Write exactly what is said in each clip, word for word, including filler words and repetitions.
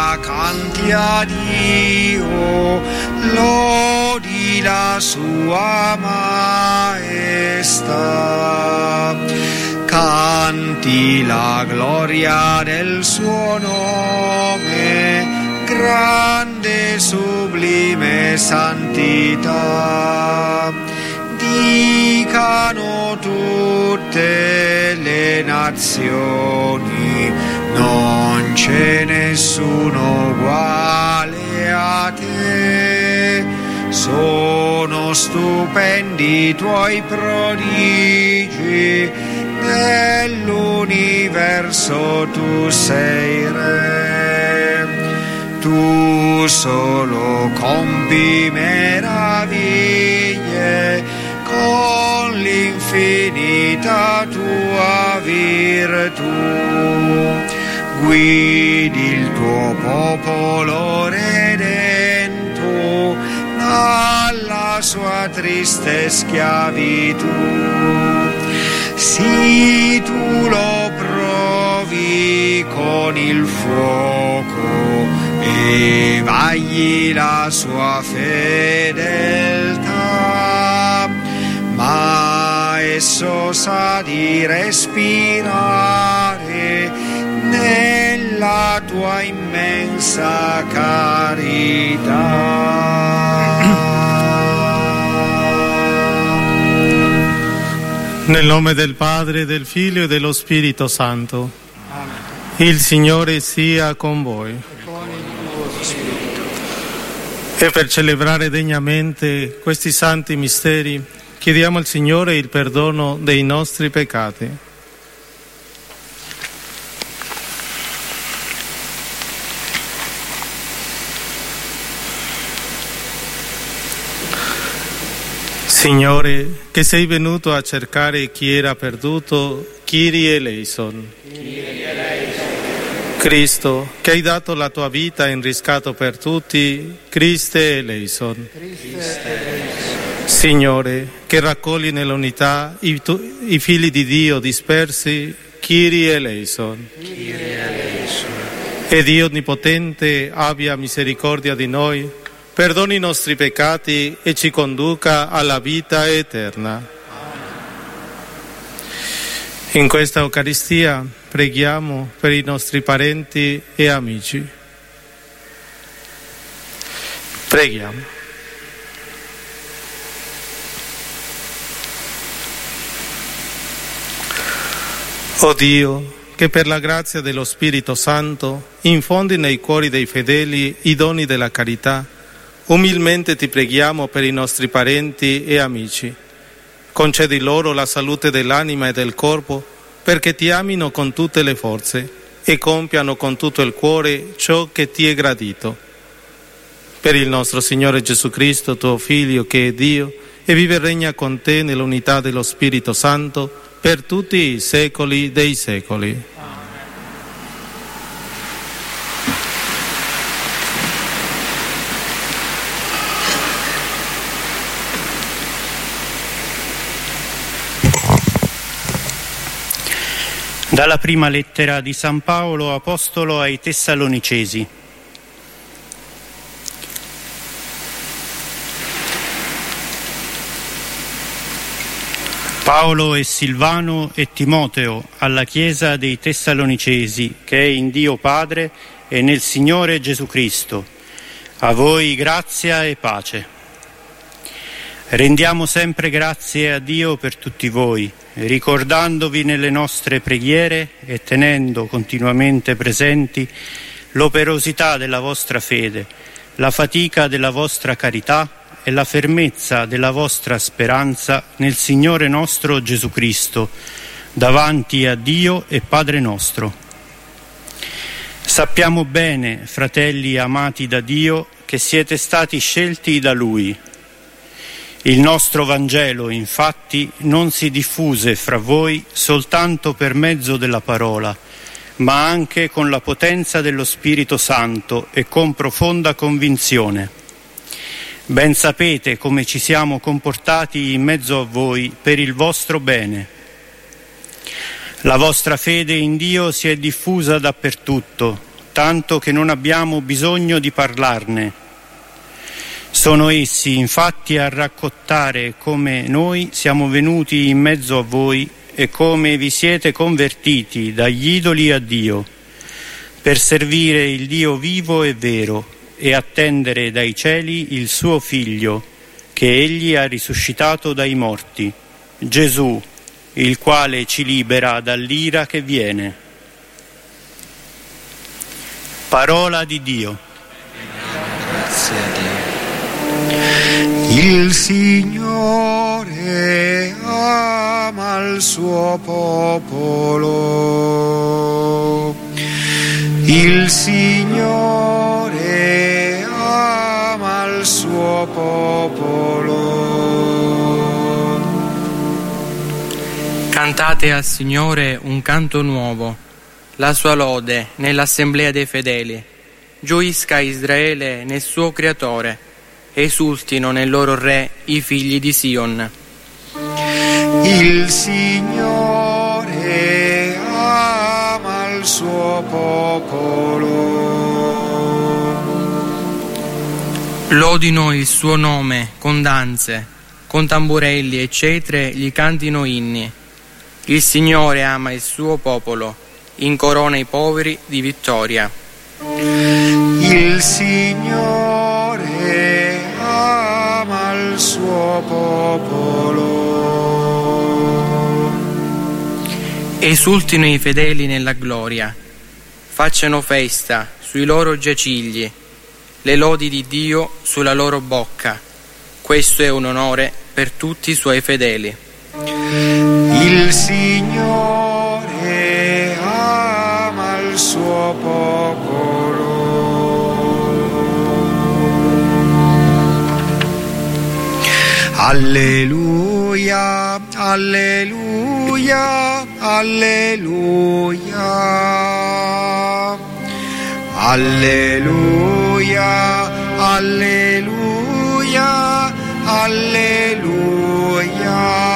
canti a Dio, lodi la sua maestà. Canti la gloria del suo nome, grande sublime santità. Dicano tutte le nazioni, non c'è nessuno uguale a te. Sono stupendi i tuoi prodigi, nell'universo tu sei re. Tu solo compi meraviglie con l'infinita tua virtù. Guidi il tuo popolo redento dalla sua triste schiavitù. Sì, tu lo provi con il fuoco e vagli la sua fedeltà, ma esso sa di respirare nella tua immensa carità. Nel nome del Padre, del Figlio e dello Spirito Santo. Amen. Il Signore sia con voi. E per celebrare degnamente questi santi misteri, chiediamo al Signore il perdono dei nostri peccati. Signore, che sei venuto a cercare chi era perduto, Kyrie eleison. Cristo, che hai dato la tua vita in riscatto per tutti, Christe eleison. Signore, che raccogli nell'unità i, tu, i figli di Dio dispersi, Kyrie eleison. E Dio Onnipotente abbia misericordia di noi, perdoni i nostri peccati e ci conduca alla vita eterna. In questa Eucaristia preghiamo per i nostri parenti e amici. Preghiamo. O Dio, che per la grazia dello Spirito Santo infondi nei cuori dei fedeli i doni della carità, umilmente ti preghiamo per i nostri parenti e amici. Concedi loro la salute dell'anima e del corpo, perché ti amino con tutte le forze e compiano con tutto il cuore ciò che ti è gradito. Per il nostro Signore Gesù Cristo, tuo Figlio, che è Dio, e vive e regna con te nell'unità dello Spirito Santo, per tutti i secoli dei secoli. Dalla prima lettera di San Paolo, apostolo ai Tessalonicesi. Paolo e Silvano e Timoteo alla Chiesa dei Tessalonicesi, che è in Dio Padre e nel Signore Gesù Cristo. A voi grazia e pace. Rendiamo sempre grazie a Dio per tutti voi, ricordandovi nelle nostre preghiere e tenendo continuamente presenti l'operosità della vostra fede, la fatica della vostra carità e la fermezza della vostra speranza nel Signore nostro Gesù Cristo, davanti a Dio e Padre nostro. Sappiamo bene, fratelli amati da Dio, che siete stati scelti da Lui. Il nostro Vangelo, infatti, non si diffuse fra voi soltanto per mezzo della parola, ma anche con la potenza dello Spirito Santo e con profonda convinzione. Ben sapete come ci siamo comportati in mezzo a voi per il vostro bene. La vostra fede in Dio si è diffusa dappertutto, tanto che non abbiamo bisogno di parlarne. Sono essi infatti a raccontare come noi siamo venuti in mezzo a voi e come vi siete convertiti dagli idoli a Dio, per servire il Dio vivo e vero e attendere dai cieli il suo Figlio, che Egli ha risuscitato dai morti, Gesù, il quale ci libera dall'ira che viene. Parola di Dio. Grazie a Dio. Il Signore ama il suo popolo. Il Signore ama il suo popolo. Cantate al Signore un canto nuovo, la sua lode nell'assemblea dei fedeli. Gioisca Israele nel suo Creatore, esultino nel loro Re i figli di Sion. Il Signore ama il suo popolo. Lodino il suo nome con danze, con tamburelli e cetre gli cantino inni. Il Signore ama il suo popolo, incorona i poveri di vittoria. Il Signore ama il suo popolo. Esultino i fedeli nella gloria, facciano festa sui loro giacigli, le lodi di Dio sulla loro bocca. Questo è un onore per tutti i suoi fedeli. Il Signore ama il suo popolo. Alleluia, alleluia, alleluia. Alleluia, alleluia, alleluia.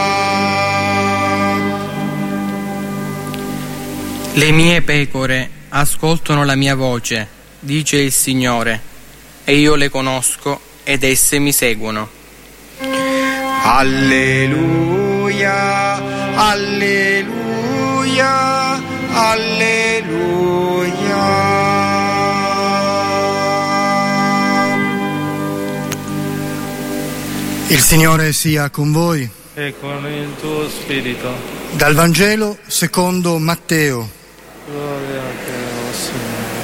Le mie pecore ascoltano la mia voce, dice il Signore, e io le conosco ed esse mi seguono. Alleluia, alleluia, alleluia. Il Signore sia con voi. E con il tuo spirito. Dal Vangelo secondo Matteo. Gloria a te, oh Signore.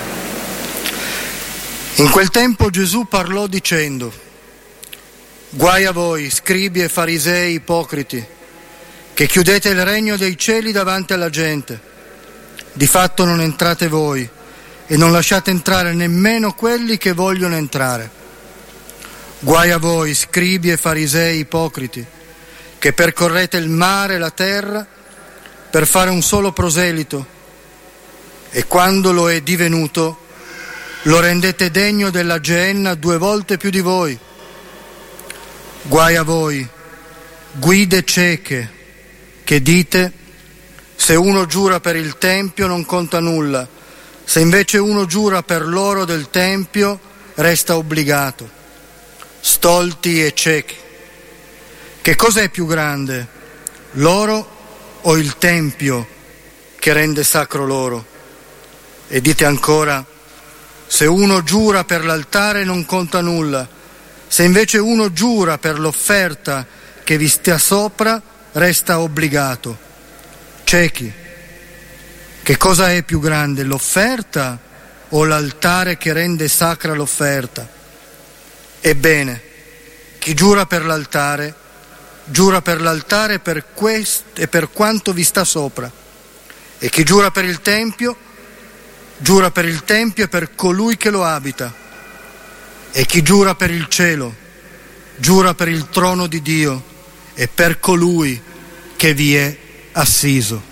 In quel tempo Gesù parlò dicendo: Guai a voi, scribi e farisei ipocriti, che chiudete il regno dei cieli davanti alla gente. Di fatto non entrate voi e non lasciate entrare nemmeno quelli che vogliono entrare. Guai a voi, scribi e farisei ipocriti, che percorrete il mare e la terra per fare un solo proselito, e quando lo è divenuto lo rendete degno della Geenna due volte più di voi. Guai a voi, guide cieche, che dite: se uno giura per il Tempio non conta nulla, se invece uno giura per l'oro del Tempio resta obbligato. Stolti e ciechi. Che cosa è più grande, l'oro o il Tempio che rende sacro l'oro? E dite ancora: se uno giura per l'altare non conta nulla, se invece uno giura per l'offerta che vi sta sopra resta obbligato. Ciechi. Che cosa è più grande, l'offerta o l'altare che rende sacra l'offerta? Ebbene, chi giura per l'altare, giura per l'altare per questo e per quanto vi sta sopra, e chi giura per il Tempio, giura per il Tempio e per colui che lo abita, e chi giura per il cielo, giura per il trono di Dio e per colui che vi è assiso.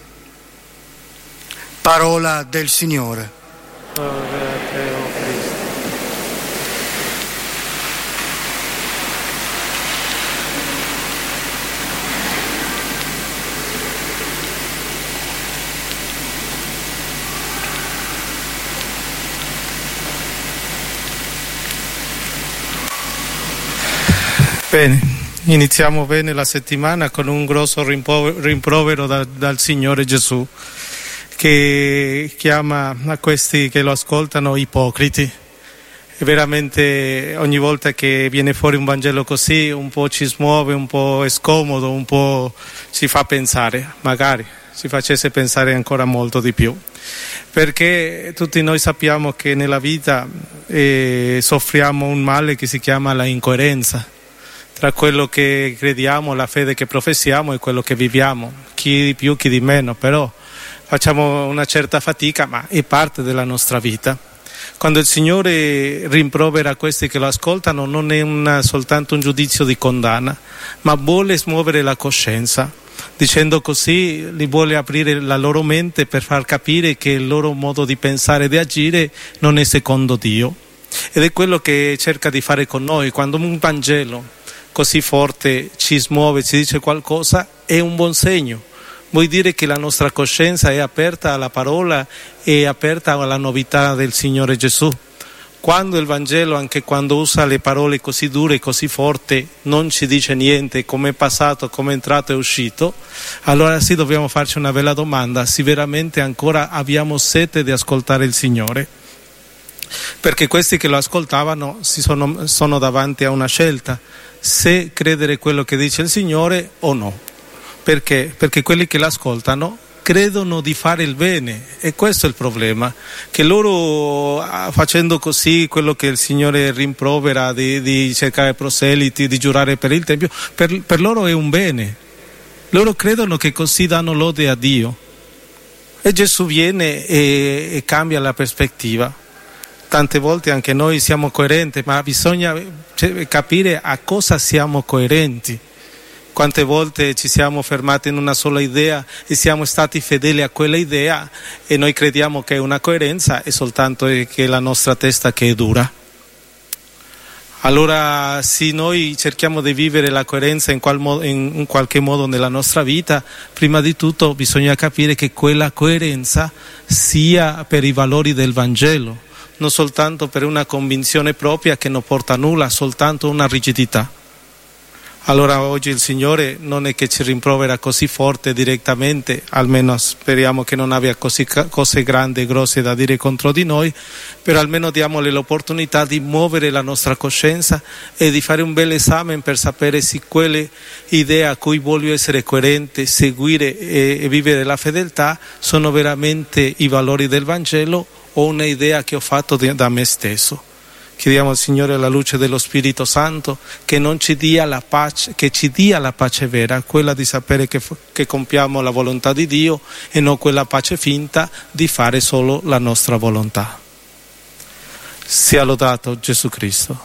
Parola del Signore. Gloria a te, oh Cristo. Bene, iniziamo bene la settimana con un grosso rimprovero da, dal Signore Gesù, che chiama a questi che lo ascoltano ipocriti. E veramente ogni volta che viene fuori un Vangelo così un po' ci smuove, un po' è scomodo, un po' ci fa pensare, magari ci facesse pensare ancora molto di più, perché tutti noi sappiamo che nella vita eh, soffriamo un male che si chiama la incoerenza tra quello che crediamo, la fede che professiamo e quello che viviamo, chi di più, chi di meno, però facciamo una certa fatica, ma è parte della nostra vita. Quando il Signore rimprovera questi che lo ascoltano non è una, soltanto un giudizio di condanna, ma vuole smuovere la coscienza. Dicendo così, li vuole aprire la loro mente per far capire che il loro modo di pensare e di agire non è secondo Dio. Ed è quello che cerca di fare con noi. Quando un Vangelo così forte ci smuove, ci dice qualcosa, è un buon segno. Vuol dire che la nostra coscienza è aperta alla parola e aperta alla novità del Signore Gesù. Quando il Vangelo, anche quando usa le parole così dure, così forti, non ci dice niente, come è passato, come è entrato e uscito, allora sì dobbiamo farci una bella domanda, se veramente ancora abbiamo sete di ascoltare il Signore. Perché questi che lo ascoltavano si sono, sono davanti a una scelta, se credere quello che dice il Signore o no. Perché? Perché quelli che l'ascoltano credono di fare il bene, e questo è il problema, che loro facendo così quello che il Signore rimprovera di, di cercare proseliti, di giurare per il Tempio, per, per loro è un bene, loro credono che così danno lode a Dio, e Gesù viene e, e cambia la prospettiva. Tante volte anche noi siamo coerenti, ma bisogna capire a cosa siamo coerenti. Quante volte ci siamo fermati in una sola idea e siamo stati fedeli a quella idea e noi crediamo che è una coerenza, è soltanto che è la nostra testa che è dura. Allora, se noi cerchiamo di vivere la coerenza in, qual modo, in, in qualche modo nella nostra vita, prima di tutto bisogna capire che quella coerenza sia per i valori del Vangelo, non soltanto per una convinzione propria che non porta a nulla, soltanto una rigidità. Allora oggi il Signore non è che ci rimprovera così forte direttamente, almeno speriamo che non abbia così cose grandi e grosse da dire contro di noi, però almeno diamole l'opportunità di muovere la nostra coscienza e di fare un bel esame per sapere se quelle idee a cui voglio essere coerente, seguire e, e vivere la fedeltà sono veramente i valori del Vangelo o una idea che ho fatto da me stesso. Chiediamo al Signore alla luce dello Spirito Santo che non ci dia la pace, che ci dia la pace vera, quella di sapere che, che compiamo la volontà di Dio e non quella pace finta di fare solo la nostra volontà. Sia lodato Gesù Cristo.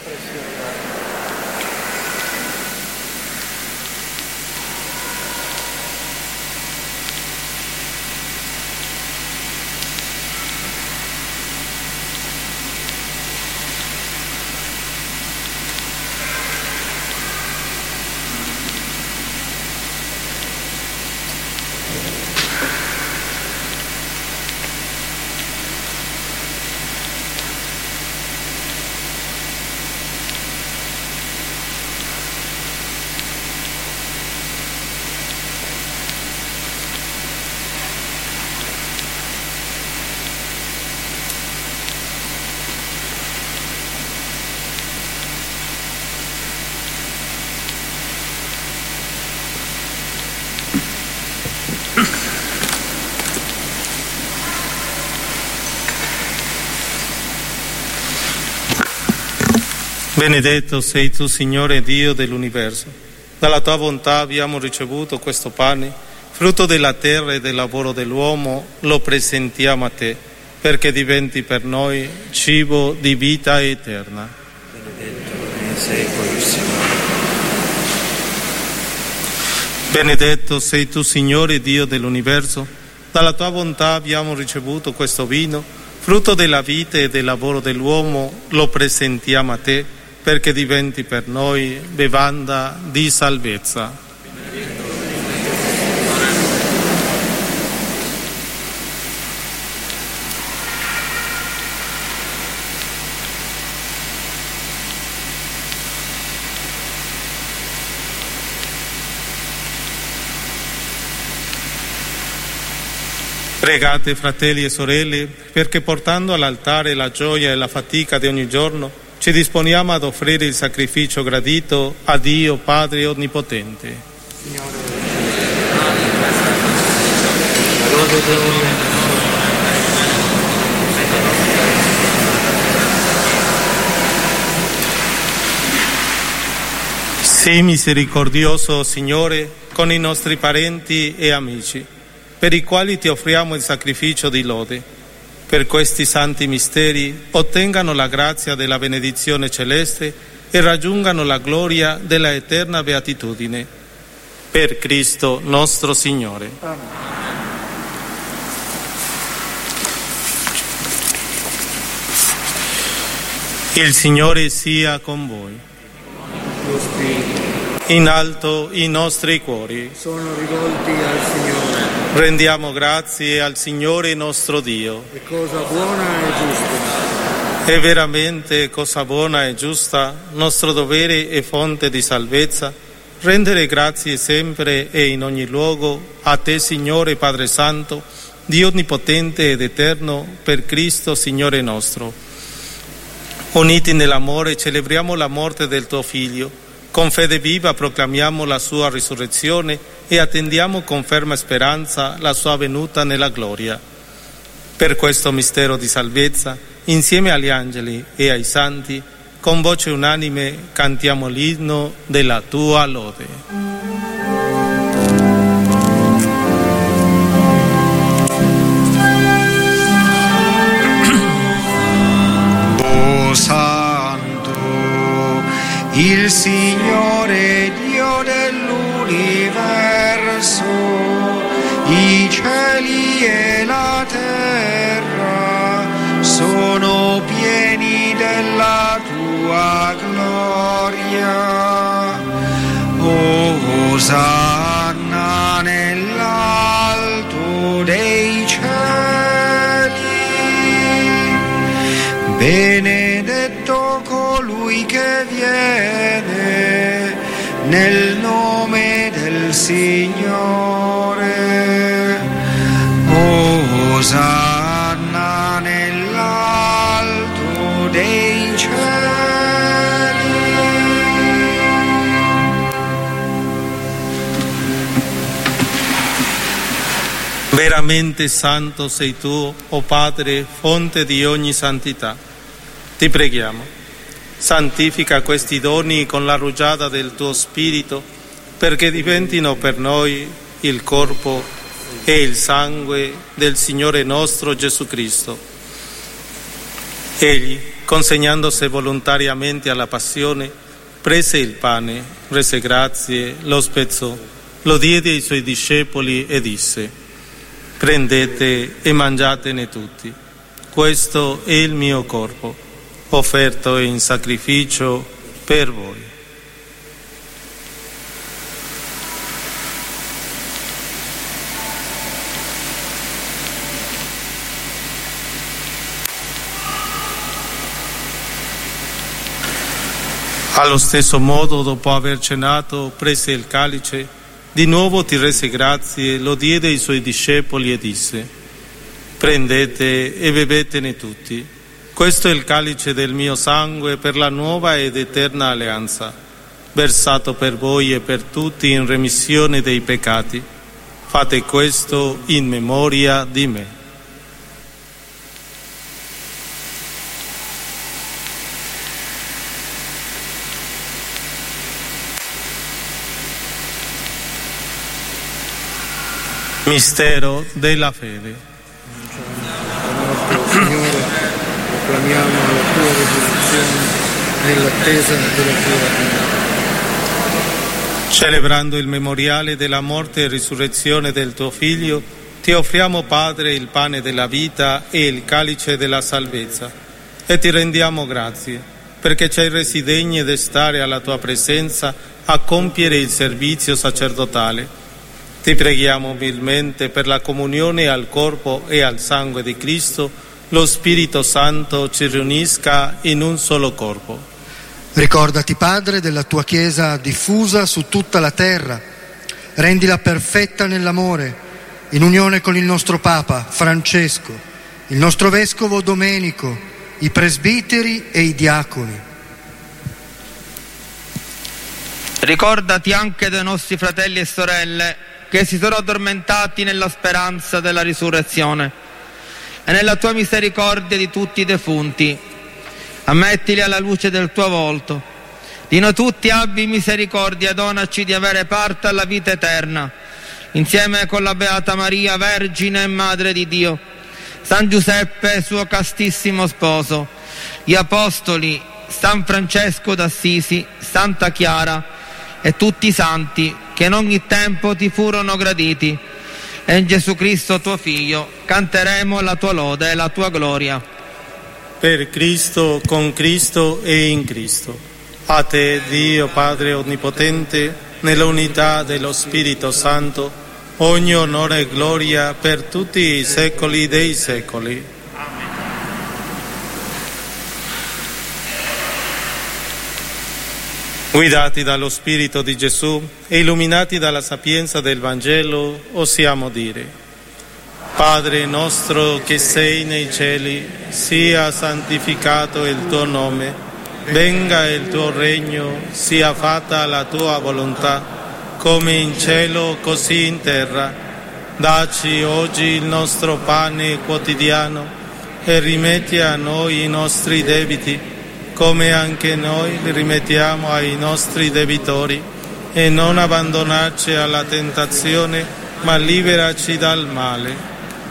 Benedetto sei tu, Signore Dio dell'universo. Dalla tua bontà abbiamo ricevuto questo pane, frutto della terra e del lavoro dell'uomo, lo presentiamo a te, perché diventi per noi cibo di vita eterna. Benedetto nei secoli, Signore. Benedetto sei tu, Signore Dio dell'universo. Dalla tua bontà abbiamo ricevuto questo vino, frutto della vita e del lavoro dell'uomo, lo presentiamo a te, perché diventi per noi bevanda di salvezza. Pregate, fratelli e sorelle, perché portando all'altare la gioia e la fatica di ogni giorno, ci disponiamo ad offrire il sacrificio gradito a Dio Padre Onnipotente. Signore, lode e gloria. Sii misericordioso, Signore, con i nostri parenti e amici, per i quali ti offriamo il sacrificio di lode. Per questi santi misteri ottengano la grazia della benedizione celeste e raggiungano la gloria della eterna beatitudine. Per Cristo nostro Signore. Amen. Il Signore sia con voi. In alto i nostri cuori sono rivolti al Signore. Rendiamo grazie al Signore nostro Dio. È cosa buona e giusta. È veramente cosa buona e giusta, nostro dovere e fonte di salvezza, rendere grazie sempre e in ogni luogo a Te, Signore Padre Santo, Dio Onnipotente ed Eterno, per Cristo Signore nostro. Uniti nell'amore celebriamo la morte del Tuo Figlio. Con fede viva proclamiamo la sua risurrezione e attendiamo con ferma speranza la sua venuta nella gloria. Per questo mistero di salvezza, insieme agli angeli e ai santi, con voce unanime cantiamo l'inno della tua lode. O Santo, il Signore Dio dell'universo, i cieli e la terra sono pieni della tua gloria. Osanna nell'alto dei cieli. Benedetto colui che viene nel nome del Signore. Osanna nell'alto dei cieli. Veramente santo sei tu, o Padre, fonte di ogni santità. Ti preghiamo, santifica questi doni con la rugiada del tuo Spirito, perché diventino per noi il corpo e il sangue del Signore nostro Gesù Cristo. Egli, consegnandosi volontariamente alla passione, prese il pane, rese grazie, lo spezzò, lo diede ai suoi discepoli e disse: prendete e mangiatene tutti, questo è il mio corpo, offerto in sacrificio per voi. Allo stesso modo, dopo aver cenato, prese il calice, di nuovo ti rese grazie, lo diede ai suoi discepoli e disse: prendete e bevetene tutti. Questo è il calice del mio sangue per la nuova ed eterna alleanza, versato per voi e per tutti in remissione dei peccati. Fate questo in memoria di me. Mistero della fede. Signore, proclamiamo la tua risurrezione nell'attesa della tua venuta. Celebrando il memoriale della morte e risurrezione del tuo Figlio, ti offriamo, Padre, il pane della vita e il calice della salvezza, e ti rendiamo grazie, perché ci hai resi degni di stare alla tua presenza a compiere il servizio sacerdotale. Ti preghiamo umilmente per la comunione al corpo e al sangue di Cristo, lo Spirito Santo ci riunisca in un solo corpo. Ricordati, Padre, della tua Chiesa diffusa su tutta la terra, rendila perfetta nell'amore in unione con il nostro Papa Francesco, il nostro Vescovo Domenico, i presbiteri e i diaconi. Ricordati anche dei nostri fratelli e sorelle che si sono addormentati nella speranza della risurrezione e nella tua misericordia di tutti i defunti. Ammettili alla luce del tuo volto. Di noi tutti abbi misericordia e donaci di avere parte alla vita eterna, insieme con la Beata Maria, Vergine e Madre di Dio, San Giuseppe, suo castissimo sposo, gli Apostoli, San Francesco d'Assisi, Santa Chiara e tutti i santi che in ogni tempo ti furono graditi. E in Gesù Cristo tuo Figlio canteremo la tua lode e la tua gloria. Per Cristo, con Cristo e in Cristo. A te, Dio Padre Onnipotente, nell'unità dello Spirito Santo, ogni onore e gloria per tutti i secoli dei secoli. Guidati dallo Spirito di Gesù e illuminati dalla sapienza del Vangelo, osiamo dire: Padre nostro che sei nei cieli, sia santificato il tuo nome, venga il tuo regno, sia fatta la tua volontà, come in cielo così in terra. Dacci oggi il nostro pane quotidiano e rimetti a noi i nostri debiti, come anche noi li rimettiamo ai nostri debitori, e non abbandonarci alla tentazione, ma liberaci dal male.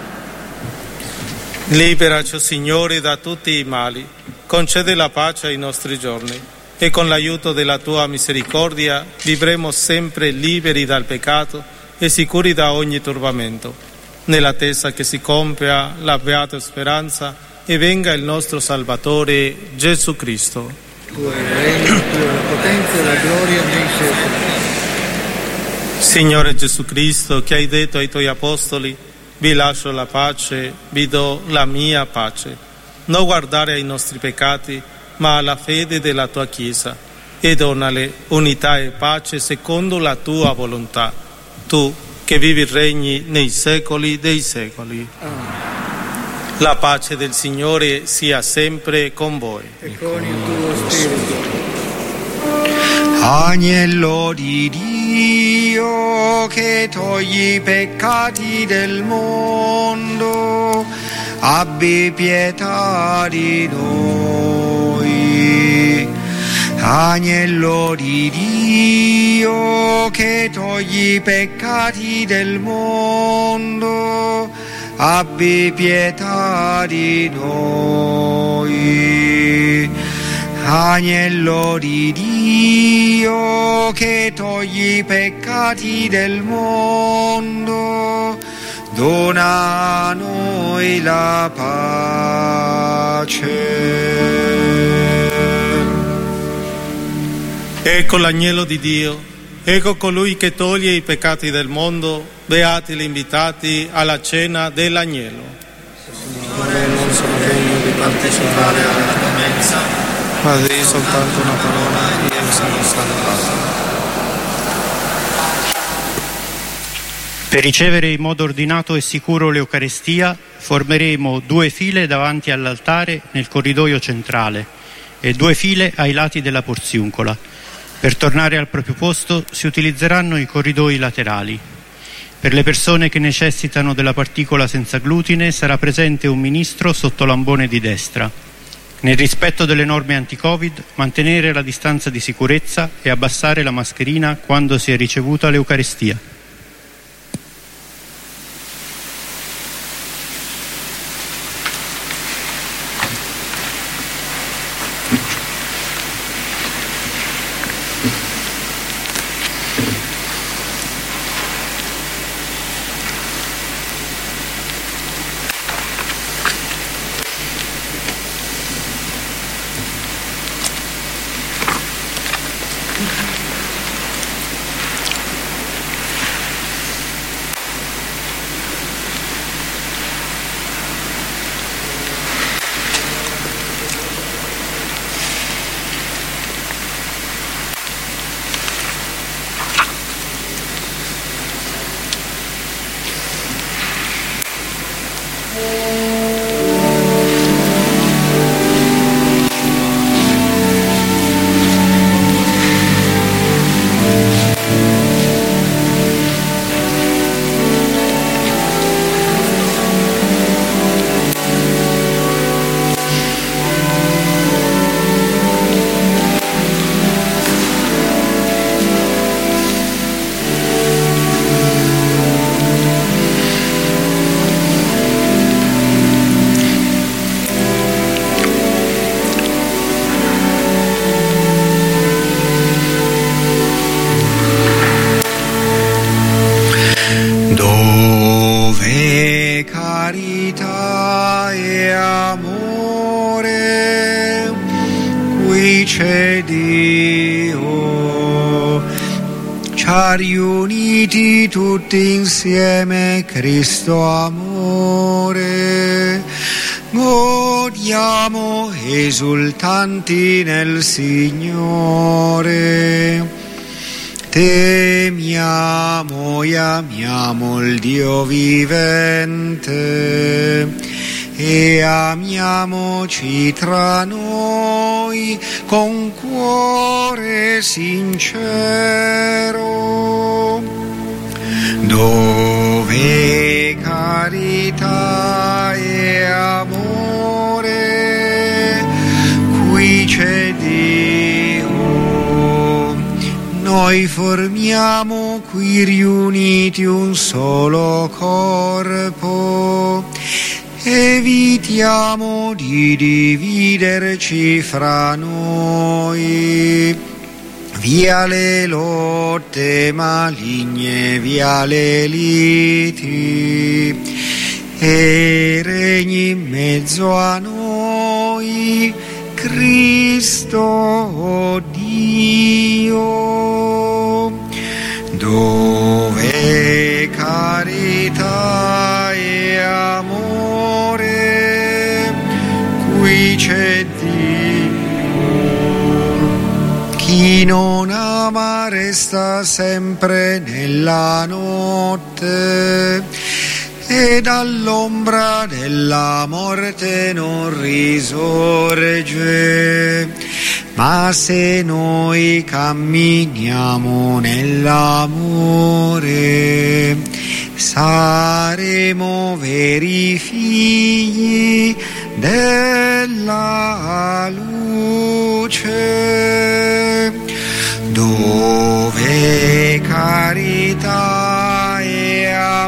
Liberaci, Signore, da tutti i mali, concede la pace ai nostri giorni, e con l'aiuto della tua misericordia vivremo sempre liberi dal peccato e sicuri da ogni turbamento, nell'attesa che si compia la beata speranza e venga il nostro Salvatore Gesù Cristo. Tu hai il regno, tu hai la potenza e la gloria nei secoli. Signore Gesù Cristo, che hai detto ai tuoi apostoli: vi lascio la pace, vi do la mia pace. Non guardare ai nostri peccati, ma alla fede della tua Chiesa, e donale unità e pace secondo la tua volontà. Tu che vivi e regni nei secoli dei secoli. Amen. La pace del Signore sia sempre con voi. E con il tuo spirito. Agnello di Dio che togli i peccati del mondo, abbi pietà di noi. Agnello di Dio che togli i peccati del mondo, abbi pietà di noi. Agnello di Dio che togli i peccati del mondo, dona a noi la pace. Ecco l'agnello di Dio, ecco colui che toglie i peccati del mondo. Beati gli invitati alla cena dell'agnello. Signore, non sono degno di partecipare alla tua mensa, ma di soltanto una parola e io sarò salvato. Per ricevere in modo ordinato e sicuro l'Eucarestia formeremo due file davanti all'altare nel corridoio centrale e due file ai lati della porziuncola. Per tornare al proprio posto si utilizzeranno i corridoi laterali. Per le persone che necessitano della particola senza glutine sarà presente un ministro sotto l'ambone di destra. Nel rispetto delle norme anti-Covid, mantenere la distanza di sicurezza e abbassare la mascherina quando si è ricevuta l'Eucarestia. qui c'è Dio. Ci ha riuniti tutti insieme Cristo amore. Godiamo esultanti nel Signore. Temiamo e amiamo il Dio vivente e amiamoci tra noi con cuore sincero. Dove carità e amore, qui c'è Dio. Noi formiamo qui riuniti un solo corpo. Evitiamo di dividerci fra noi. Via le lotte maligne, via le liti, e regni in mezzo a noi Cristo Dio. Dove carità e amore, qui c'è Dio. Chi non ama resta sempre nella notte e dall'ombra della morte non risorge. Ma se noi camminiamo nell'amore, saremo veri figli della luce. Dove carità e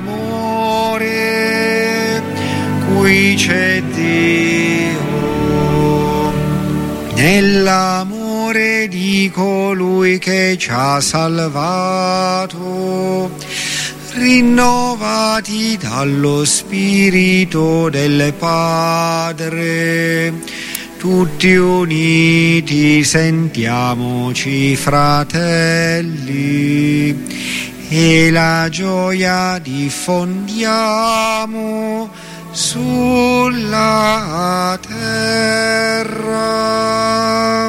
amore, qui c'è Dio. Nell'amore di colui che ci ha salvato, rinnovati dallo Spirito del Padre, tutti uniti sentiamoci fratelli e la gioia diffondiamo sulla terra.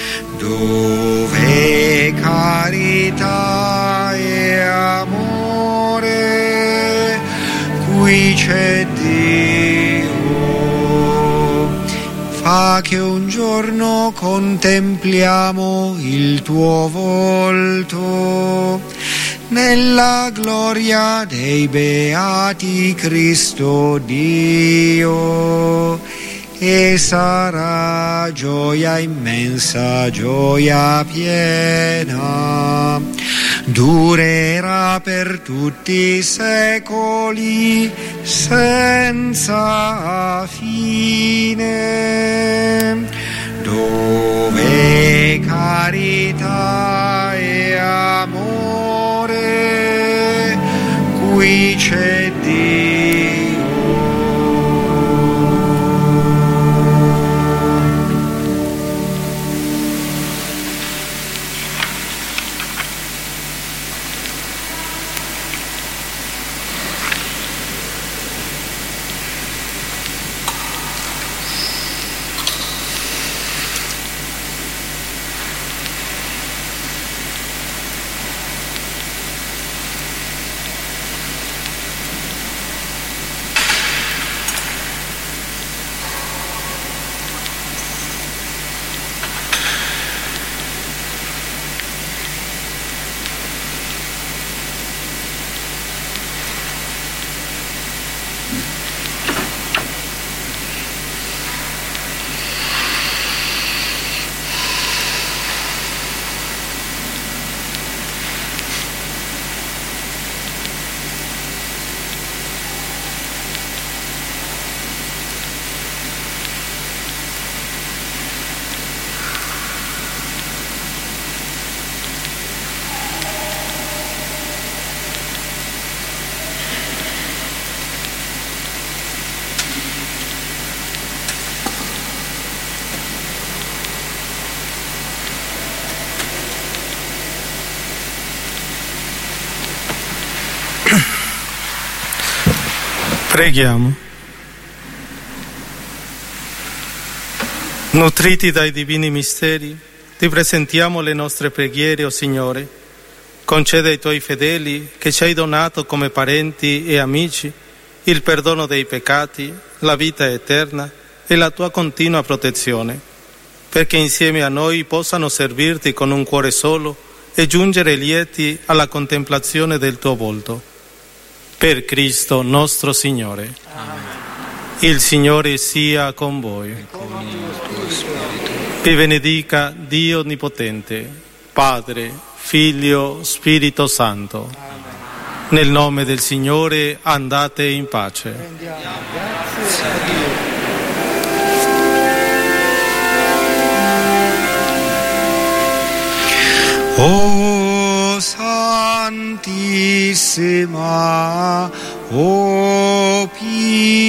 Dove carità e amore, qui c'è Dio. Fa che un giorno contempliamo il tuo volto nella gloria dei beati Cristo Dio, e sarà gioia immensa, gioia piena, durerà per tutti i secoli senza fine. Dove carità e amore, qui c'è Dio. Preghiamo. Nutriti dai divini misteri, ti presentiamo le nostre preghiere, o Signore. Concede ai tuoi fedeli, che ci hai donato come parenti e amici, il perdono dei peccati, la vita eterna e la tua continua protezione, perché insieme a noi possano servirti con un cuore solo e giungere lieti alla contemplazione del tuo volto. Per Cristo nostro Signore. Amen. Il Signore sia con voi. E con il tuo spirito. Vi benedica Dio Onnipotente, Padre, Figlio, Spirito Santo. Amen. Nel nome del Signore andate in pace. Grazie a Dio. O Santissima, o Pia